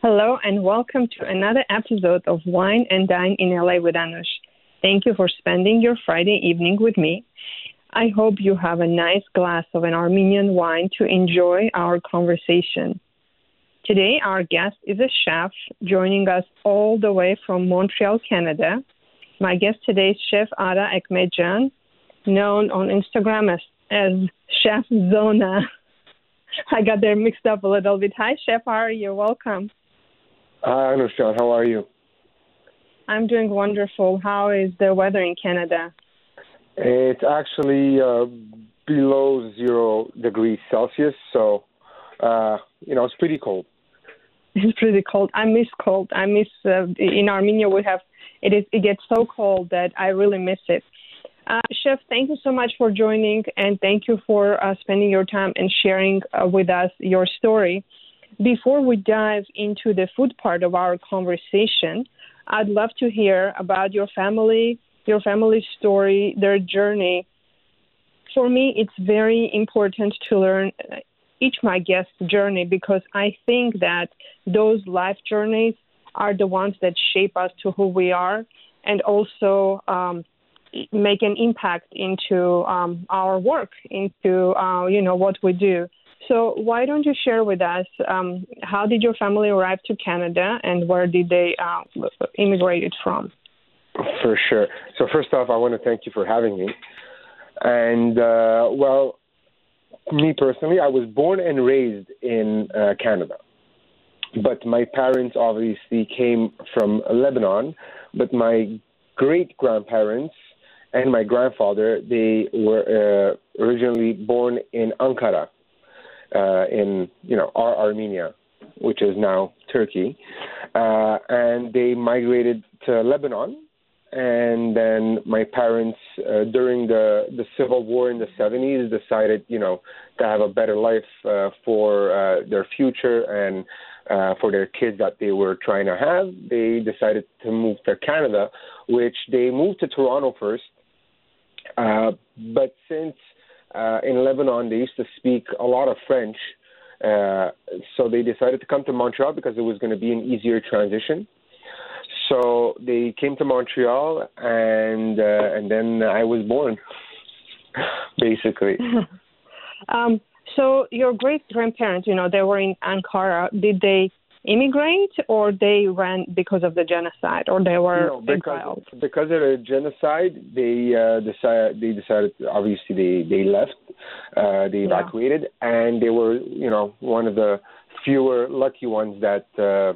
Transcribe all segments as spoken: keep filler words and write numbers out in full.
Hello and welcome to another episode of Wine and Dine in L A with Anush. Thank you for spending your Friday evening with me. I hope you have a nice glass of an Armenian wine to enjoy our conversation. Today, our guest is a chef joining us all the way from Montreal, Canada. My guest today is Chef Ara Ekmetjan, known on Instagram as, as Chef Zona. I got there mixed up a little bit. Hi, Chef Ara. You're welcome. Hi, Anushan. How are you? I'm doing wonderful. How is the weather in Canada? It's actually uh, below zero degrees Celsius, so, uh, you know, it's pretty cold. It's pretty cold. I miss cold. I miss, uh, in Armenia, we have, it is. It gets so cold that I really miss it. Uh, Chef, thank you so much for joining, and thank you for uh, spending your time and sharing uh, with us your story. Before we dive into the food part of our conversation, I'd love to hear about your family, your family's story, their journey. For me, it's very important to learn each my guest's journey because I think that those life journeys are the ones that shape us to who we are and also um, make an impact into um, our work, into, uh, you know, what we do. So why don't you share with us um, how did your family arrive to Canada and where did they uh, immigrated from? For sure. So first off, I want to thank you for having me. And, uh, well, me personally, I was born and raised in uh, Canada. But my parents obviously came from Lebanon. But my great-grandparents and my grandfather, they were uh, originally born in Ankara. Uh, in, you know, our Armenia, which is now Turkey. Uh, and they migrated to Lebanon. And then my parents, uh, during the, the Civil War in the seventies, decided, you know, to have a better life uh, for uh, their future and uh, for their kids that they were trying to have. They decided to move to Canada, which they moved to Toronto first. Uh, but since Uh, in Lebanon, they used to speak a lot of French, uh, so they decided to come to Montreal because it was going to be an easier transition. So they came to Montreal, and uh, and then I was born, basically. um, so your great-grandparents, you know, they were in Ankara. Did they immigrate, or they ran because of the genocide, or they were no, because, exiled? Because of the genocide, they uh, decided. They decided. Obviously, they they left. Uh, they evacuated, yeah. And they were, you know, one of the fewer lucky ones that, uh,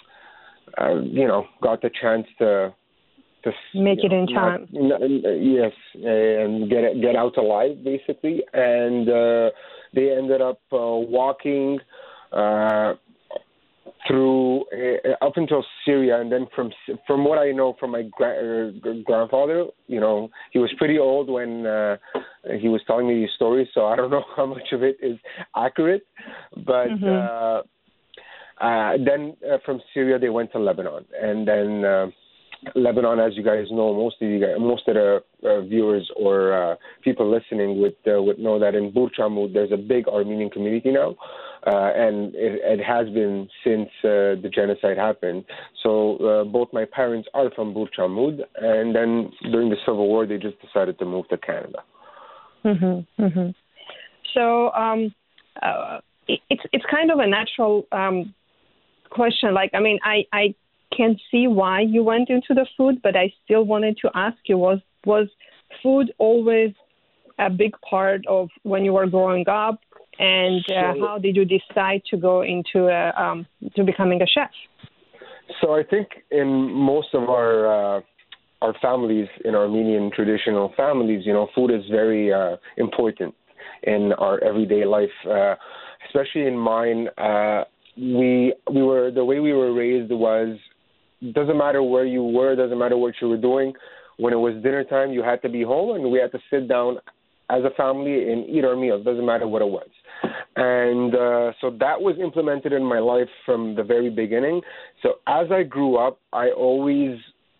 uh, you know, got the chance to to make it know, in time. Not, yes, and get get out alive, basically. And uh, they ended up uh, walking. Uh, through uh, up until Syria, and then from from what I know from my gra- uh, grandfather, you know, he was pretty old when uh, he was telling me these stories, so I don't know how much of it is accurate. But mm-hmm. uh, uh, then uh, from Syria they went to Lebanon, and then uh, Lebanon, as you guys know, most of you guys, most of the uh, viewers or uh, people listening would uh, would know that in Burj-Amud there's a big Armenian community now. Uh, and it, it has been since uh, the genocide happened. So uh, both my parents are from Burj-Amud, and then during the Civil War, they just decided to move to Canada. Mm-hmm, mm-hmm. So um, uh, it, it's it's kind of a natural um, question. Like, I mean, I, I can see why you went into the food, but I still wanted to ask you, was was food always a big part of when you were growing up? And uh, so, how did you decide to go into a, um, to becoming a chef? So I think in most of our uh, our families, in Armenian traditional families, you know, food is very uh, important in our everyday life. Uh, especially in mine, uh, we we were the way we were raised was doesn't matter where you were, doesn't matter what you were doing. When it was dinner time, you had to be home, and we had to sit down as a family and eat our meals. Doesn't matter what it was. And uh, so that was implemented in my life from the very beginning. So as I grew up, I always,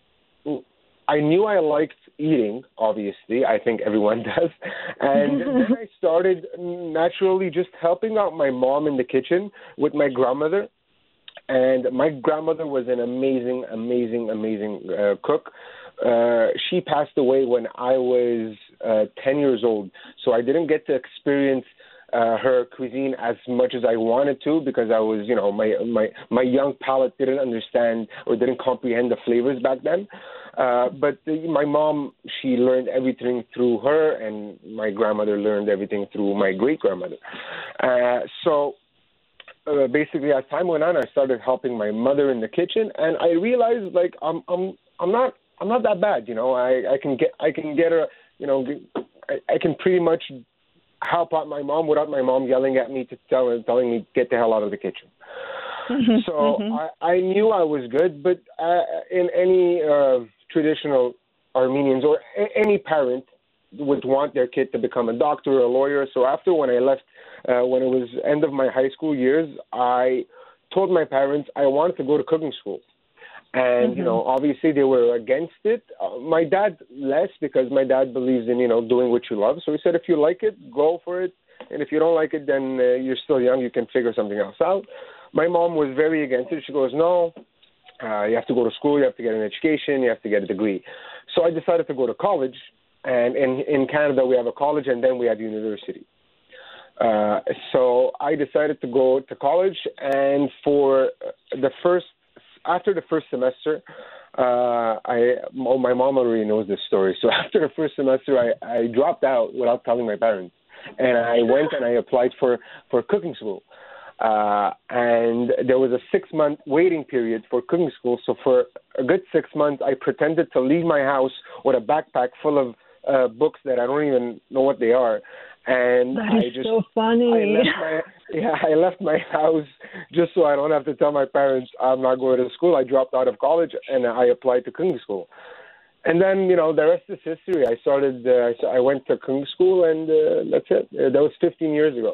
I knew I liked eating, obviously. I think everyone does. And then I started naturally just helping out my mom in the kitchen with my grandmother. And my grandmother was an amazing, amazing, amazing uh, cook. Uh, she passed away when I was uh, ten years old, so I didn't get to experience uh, her cuisine as much as I wanted to because I was, you know, my my my young palate didn't understand or didn't comprehend the flavors back then. Uh, but the, my mom, she learned everything through her, and my grandmother learned everything through my great grandmother. Uh, so. Uh, basically, as time went on, I started helping my mother in the kitchen, and I realized like I'm I'm I'm not I'm not that bad, you know. I, I can get I can get her, you know, I, I can pretty much help out my mom without my mom yelling at me to tell telling me get the hell out of the kitchen. Mm-hmm, so mm-hmm. I, I knew I was good, but uh, in any uh, traditional Armenians or a- any parent would want their kid to become a doctor or a lawyer. So after when I left, uh, when it was end of my high school years, I told my parents I wanted to go to cooking school. And, mm-hmm. you know, obviously they were against it. Uh, my dad less because my dad believes in, you know, doing what you love. So he said, if you like it, go for it. And if you don't like it, then uh, you're still young. You can figure something else out. My mom was very against it. She goes, no, uh, you have to go to school. You have to get an education. You have to get a degree. So I decided to go to college. And in, in Canada, we have a college, and then we have university. Uh, so I decided to go to college, and for the first, after the first semester, uh, I, oh, my mom already knows this story. So after the first semester, I, I dropped out without telling my parents, and I went and I applied for, for cooking school. Uh, and there was a six-month waiting period for cooking school. So for a good six months, I pretended to leave my house with a backpack full of Uh, books that I don't even know what they are, and that I is just so funny. I left my yeah I left my house just so I don't have to tell my parents I'm not going to school. I dropped out of college and I applied to cooking school, and then you know the rest is history. I started uh, I went to cooking school, and uh, that's it. Uh, that was fifteen years ago.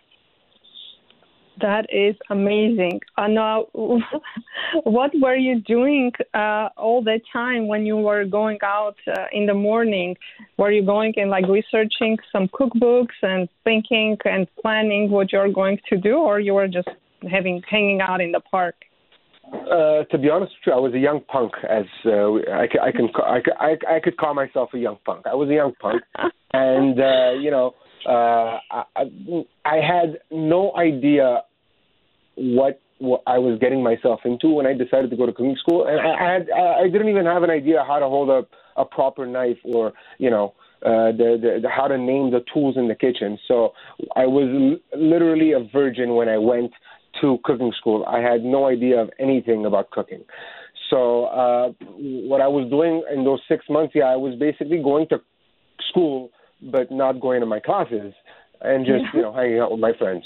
That is amazing. Uh, now, what were you doing uh, all the time when you were going out uh, in the morning? Were you going and like researching some cookbooks and thinking and planning what you're going to do, or you were just having hanging out in the park? Uh, to be honest with you, I was a young punk. As uh, I, I can, I, I, I could call myself a young punk. I was a young punk, and uh, you know, uh, I, I had no idea what, what I was getting myself into when I decided to go to cooking school, and I, I had, I didn't even have an idea how to hold a, a proper knife, or you know, uh, the, the, the how to name the tools in the kitchen. So I was l- literally a virgin when I went to cooking school. I had no idea of anything about cooking. So uh, what I was doing in those six months, yeah, I was basically going to school but not going to my classes and just you know hanging out with my friends.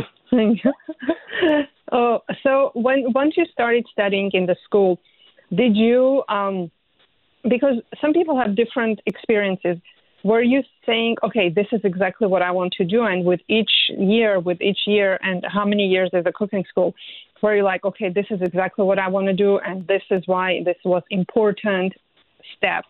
Oh, so when once you started studying in the school, did you, um, because some people have different experiences, were you saying, okay, this is exactly what I want to do, and with each year, with each year, and how many years is a cooking school, were you like, okay, this is exactly what I want to do, and this is why this was important step?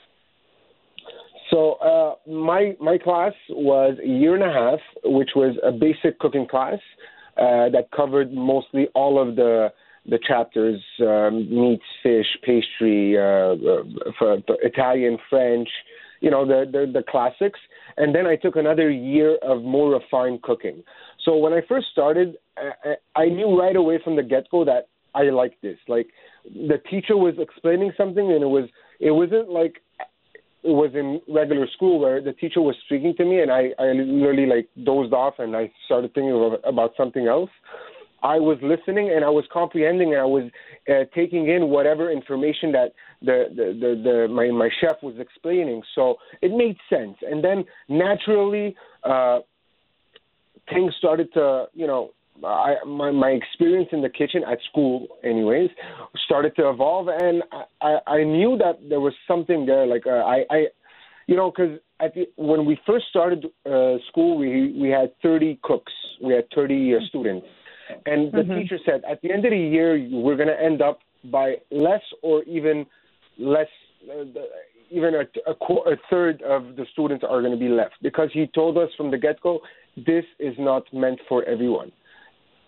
So uh, my my class was a year and a half, which was a basic cooking class uh, that covered mostly all of the the chapters: um, meats, fish, pastry, uh, for Italian, French, you know, the, the the classics. And then I took another year of more refined cooking. So when I first started, I, I knew right away from the get-go that I liked this. Like the teacher was explaining something, and it was it wasn't like it was in regular school where the teacher was speaking to me and I, I literally like dozed off and I started thinking about something else. I was listening and I was comprehending and I was uh, taking in whatever information that the, the, the, the my, my chef was explaining. So it made sense. And then naturally uh, things started to, you know, I, my, my experience in the kitchen at school, anyways, started to evolve, and I, I, I knew that there was something there. Like uh, I, I, you know, because at the, when we first started uh, school, we we had thirty cooks, we had thirty uh, students, and the mm-hmm. teacher said at the end of the year we're going to end up by less or even less. Uh, the, even a, a, a third of the students are going to be left because he told us from the get-go, this is not meant for everyone.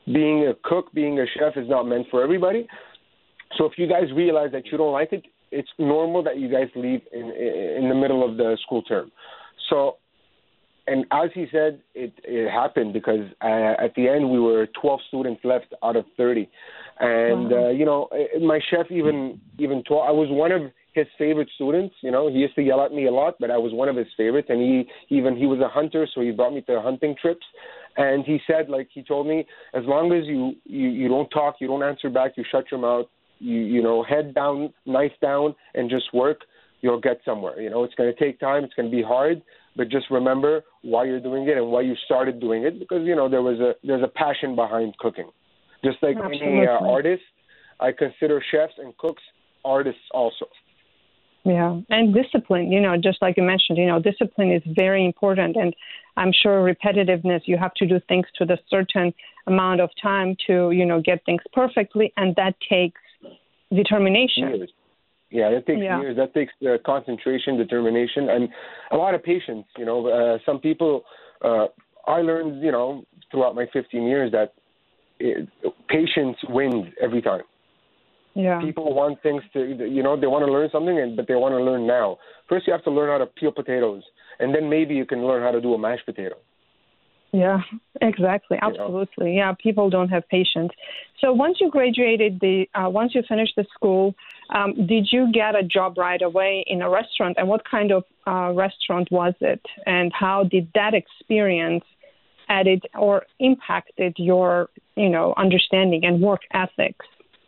being a cook, being a chef is not meant for everybody. So if you guys realize that you don't like it, it's normal that you guys leave in in the middle of the school term. So, and as he said, it, it happened because uh, at the end we were twelve students left out of thirty. And, wow. uh, you know, my chef even, even told, I was one of his favorite students. You know, he used to yell at me a lot, but I was one of his favorites. And he even, he was a hunter, so he brought me to hunting trips. And he said, like, he told me, as long as you, you, you don't talk, you don't answer back, you shut your mouth, you, you know, head down, knife down, and just work, you'll get somewhere. You know, it's going to take time, it's going to be hard, but just remember why you're doing it and why you started doing it, because, you know, there was a, there's a passion behind cooking. Just like Absolutely. any uh, artist, I consider chefs and cooks artists also. Yeah, and discipline, you know, just like you mentioned, you know, discipline is very important. And I'm sure repetitiveness, you have to do things to the certain amount of time to, you know, get things perfectly. And that takes determination. Years. Yeah, that takes yeah. years. That takes uh, concentration, determination, and a lot of patience. You know, uh, some people, uh, I learned, you know, throughout my fifteen years that it, patience wins every time. Yeah. People want things to, you know, they want to learn something, and but they want to learn now. First, you have to learn how to peel potatoes, and then maybe you can learn how to do a mashed potato. Yeah, exactly. Absolutely. You know? Yeah, people don't have patience. So once you graduated, the uh, once you finished the school, um, did you get a job right away in a restaurant? And what kind of uh, restaurant was it? And how did that experience added or impacted your, you know, understanding and work ethics?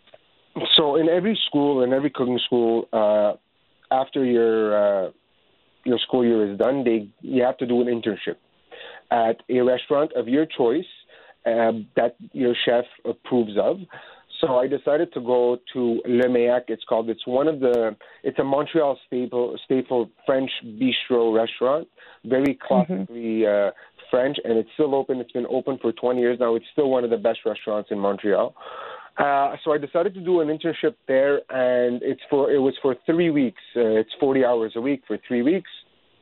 So in every school, in every cooking school, uh, after your uh, your school year is done, they you have to do an internship at a restaurant of your choice uh, that your chef approves of. So I decided to go to Le Méac. It's called. It's one of the. It's a Montreal staple, staple French bistro restaurant, very classically mm-hmm. uh, French, and it's still open. It's been open for twenty years now. It's still one of the best restaurants in Montreal. Uh, so I decided to do an internship there, and it's for it was for three weeks. Uh, it's forty hours a week for three weeks,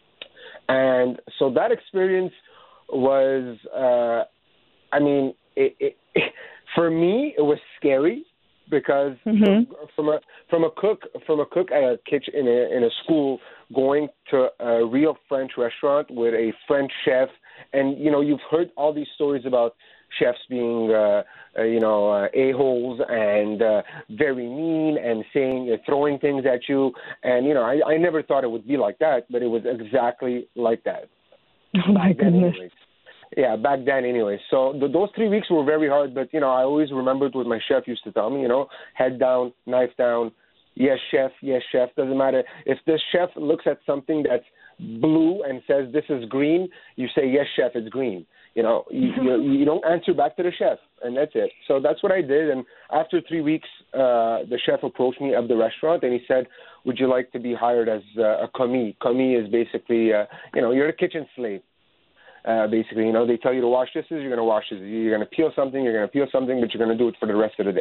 and so that experience was, uh, I mean, it, it, it, for me it was scary because mm-hmm. from, from a from a cook from a cook at a kitchen in a in a school going to a real French restaurant with a French chef, and you know you've heard all these stories about chefs being, uh, uh, you know, uh, a-holes and uh, very mean and saying, uh, throwing things at you. And, you know, I, I never thought it would be like that, but it was exactly like that. Oh, my goodness. Anyways. Yeah, back then anyway. So the, those three weeks were very hard, but, you know, I always remembered what my chef used to tell me, you know, head down, knife down, yes, chef, yes, chef, doesn't matter. If the chef looks at something that's blue and says this is green, you say, yes, chef, it's green. You know, you, you, you don't answer back to the chef, and that's it. So that's what I did. And after three weeks, uh, the chef approached me of the restaurant, and he said, would you like to be hired as uh, a commis? Commis is basically, uh, you know, you're a kitchen slave. Uh, basically, you know, they tell you to wash dishes, you're going to wash dishes. You're going to peel something, you're going to peel something, but you're going to do it for the rest of the day.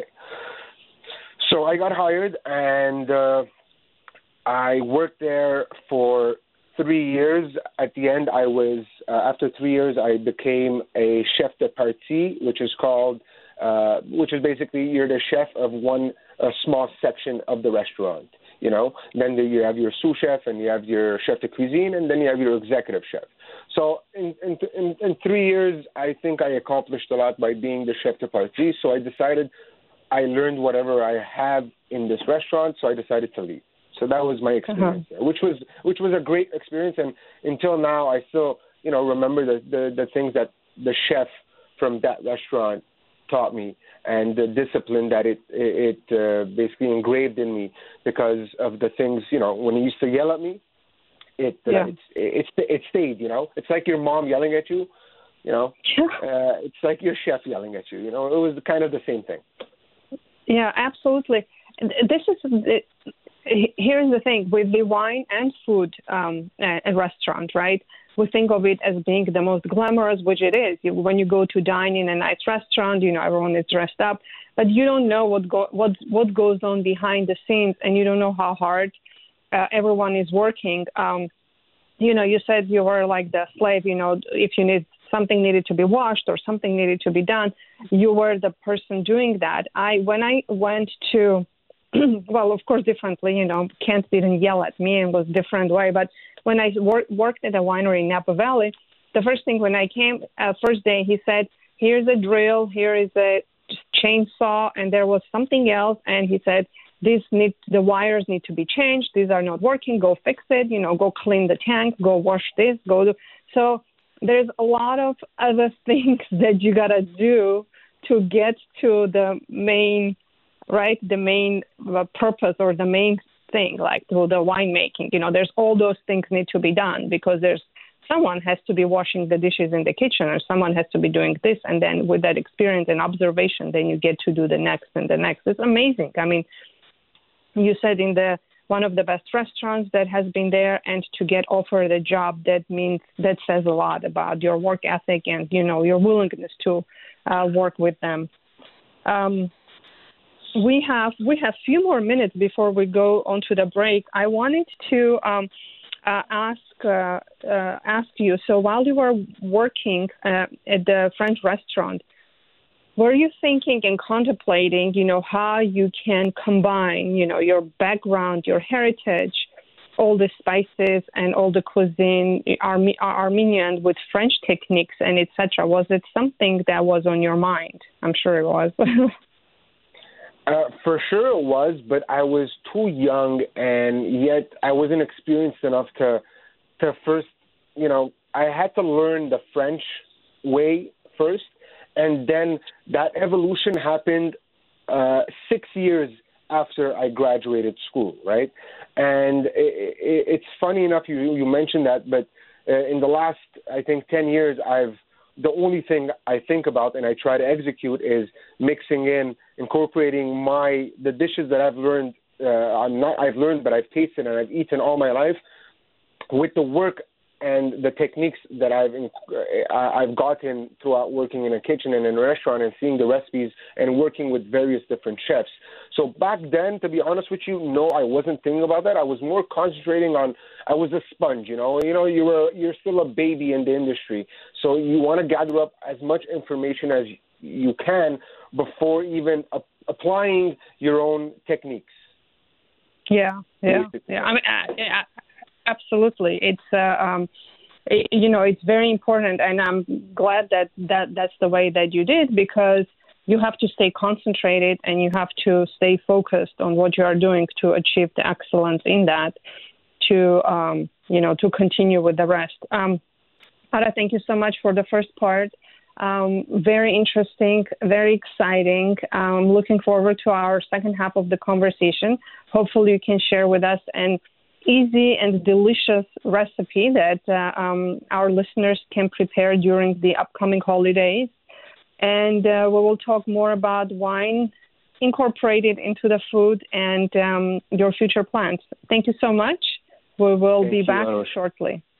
So I got hired, and uh, I worked there for three years. At the end, I was, uh, after three years, I became a chef de partie, which is called, uh, which is basically you're the chef of one a small section of the restaurant, you know. Then you have your sous chef, and you have your chef de cuisine, and then you have your executive chef. So in, in, in, in three years, I think I accomplished a lot by being the chef de partie. So I decided I learned whatever I have in this restaurant, so I decided to leave. So that was my experience, uh-huh. there, which was which was a great experience, and until now I still you know remember the, the, the things that the chef from that restaurant taught me, and the discipline that it it, it uh, basically engraved in me because of the things you know when he used to yell at me, it uh, yeah. it, it it stayed. You know, it's like your mom yelling at you. You know, uh, it's like your chef yelling at you. You know, it was kind of the same thing. Yeah, absolutely. This is. Here's the thing, with the wine and food um, a restaurant, right, we think of it as being the most glamorous, which it is. You, when you go to dine in a nice restaurant, you know, everyone is dressed up, but you don't know what go, what what goes on behind the scenes, and you don't know how hard uh, everyone is working. Um, you know, you said you were like the slave, you know, if you need something needed to be washed or something needed to be done, you were the person doing that. I when I went to, well, of course, differently, you know, Kent didn't yell at me and was a different way. But when I wor- worked at a winery in Napa Valley, the first thing when I came, uh, first day, he said, here's a drill, here is a chainsaw, and there was something else. And he said, these need, the wires need to be changed. These are not working. Go fix it. You know, go clean the tank. Go wash this. Go do. So there's a lot of other things that you gotta do to get to the main, right? The main uh, purpose or the main thing, like to the winemaking. You know, there's all those things need to be done because there's someone has to be washing the dishes in the kitchen, or someone has to be doing this, and then with that experience and observation, then you get to do the next and the next. It's amazing. I mean. You said in the one of the best restaurants that has been there, and to get offered a job, that means that says a lot about your work ethic and, you know, your willingness to uh, work with them. Um, we have we have few more minutes before we go on to the break. I wanted to um, uh, ask uh, uh, ask you. So while you were working uh, at the French restaurant, were you thinking and contemplating, you know, how you can combine, you know, your background, your heritage, all the spices and all the cuisine, Arme- Armenian with French techniques and et cetera? Was it something that was on your mind? I'm sure it was. uh, for sure it was, but I was too young, and yet I wasn't experienced enough to, to first, you know, I had to learn the French way first. And then that evolution happened uh, six years after I graduated school, right? And it, it, it's funny enough you you mentioned that, but uh, in the last, I think, ten years, I've the only thing I think about and I try to execute is mixing in, incorporating my the dishes that I've learned, uh, I'm not I've learned, but I've tasted and I've eaten all my life, with the work and the techniques that I've I've gotten throughout working in a kitchen and in a restaurant and seeing the recipes and working with various different chefs. So back then, to be honest with you, no, I wasn't thinking about that. I was more concentrating on, I was a sponge, you know. You know, you were you're still a baby in the industry, so you want to gather up as much information as you can before even a- applying your own techniques. Yeah, yeah, yeah. I mean, uh, yeah. Absolutely. It's, uh, um, it, you know, it's very important, and I'm glad that, that that's the way that you did, because you have to stay concentrated and you have to stay focused on what you are doing to achieve the excellence in that, to, um, you know, to continue with the rest. Um, Ada, thank you so much for the first part. Um, very interesting, very exciting. Um, looking forward to our second half of the conversation. Hopefully you can share with us an easy and delicious recipe that uh, um, our listeners can prepare during the upcoming holidays. And uh, we will talk more about wine incorporated into the food and um, your future plans. Thank you so much. We will Thank be you, back Anna. shortly.